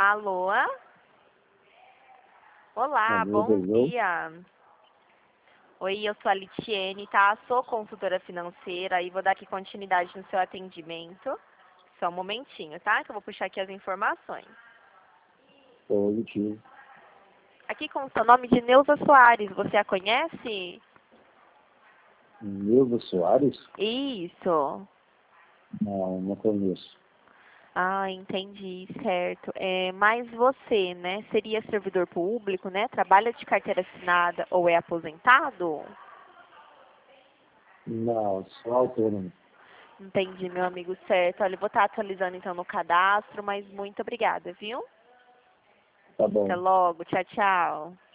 Alô? Olá, Alô, bom alô. dia. Oi, eu sou a Litiene, tá? Sou consultora financeira e vou dar aqui continuidade no seu atendimento. Só um momentinho, tá? Que eu vou puxar aqui as informações. Oi, tio. Aqui com o seu nome de Neuza Soares, você a conhece? Neuza Soares? Isso. Não conheço. Ah, entendi, certo. Mas você, né, seria servidor público, né? Trabalha de carteira assinada ou é aposentado? Não, sou autônomo. Entendi, meu amigo, certo. Olha, eu vou estar atualizando então no cadastro, mas muito obrigada, viu? Tá Até bom. logo. Tchau, tchau.